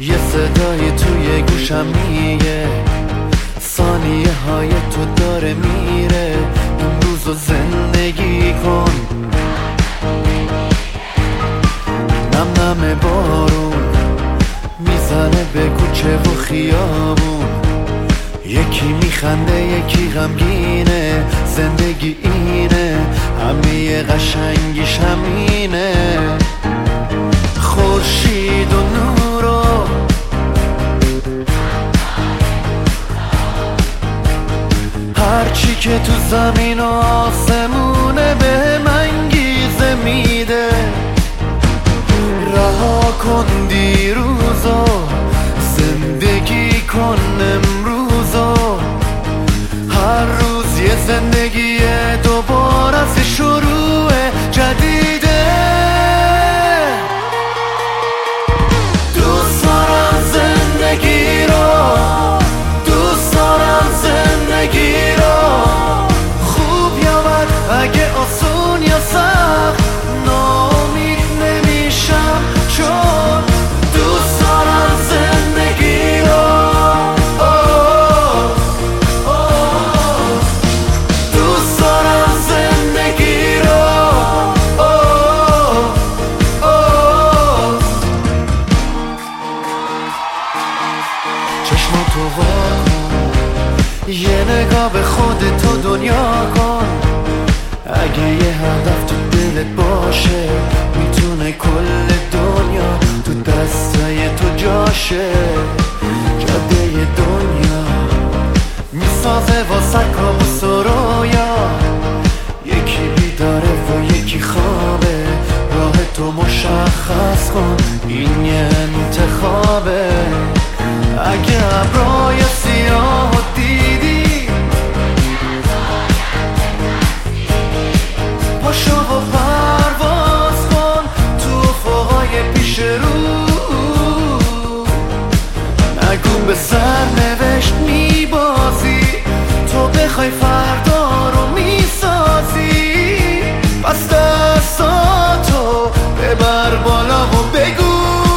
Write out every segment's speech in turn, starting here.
یه صدای توی گوشم میگه ثانیه های تو داره میره، امروز رو زندگی کن. نم نم بارون میزنه به کوچه و خیابون، یکی میخنده یکی غمگینه، زندگی اینه، همه قشنگیش همینه. خورشید و نور و هرچی که تو زمین و آسمونه بهم انگیزه میده. رها کن دیروزو، زندگی کن امروزو، هر روز یه زندگی دوباره از شروع جدیده. دوست دارم زندگی رو، دوست دارم زندگی رو، خوب یا بد، اگه آسون یا سخت، ناامید نمیشم چون دوست دارم زندگی رو. دوست دارم زندگی رو. چشماتو وا کن، یه نگاه به خودت و دنیا کن. اگه یه هدف تو دلت باشه، میتونه کل دنیا تو دستای تو جاشه. جاده دنیا میسازه واسه کابوس و رویا، یکی بیداره و یکی خوابه. راه تو مشخص کن، این یه انتخابه. اگه ابرای سیاه دیدی، پاشو و پرواز کن تو افقای پیش رو. نگو به سرنوشت میبازی، تو بخوای فردا رو میسازی. پس دستاتو ببر بالا و بگو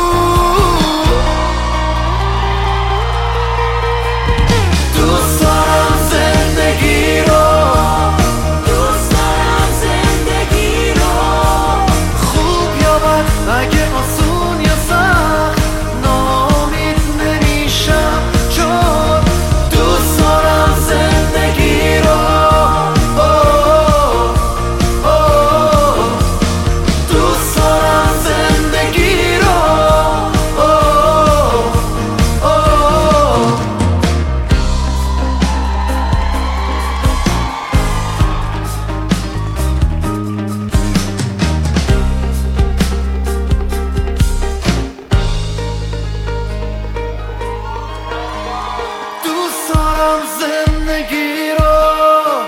دوست دارم زندگی رو. دوست دارم زندگی رو، خوب یا بد، اگه آسون یا سخت، ناامید نمیشم چون دوست دارم زندگی رو. دوست دارم زندگی رو. دوست دارم زندگی رو،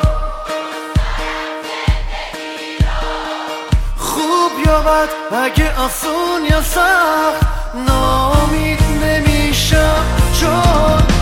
خوب یا بد، اگه آسون یا سخت، ناامید نمیشم چون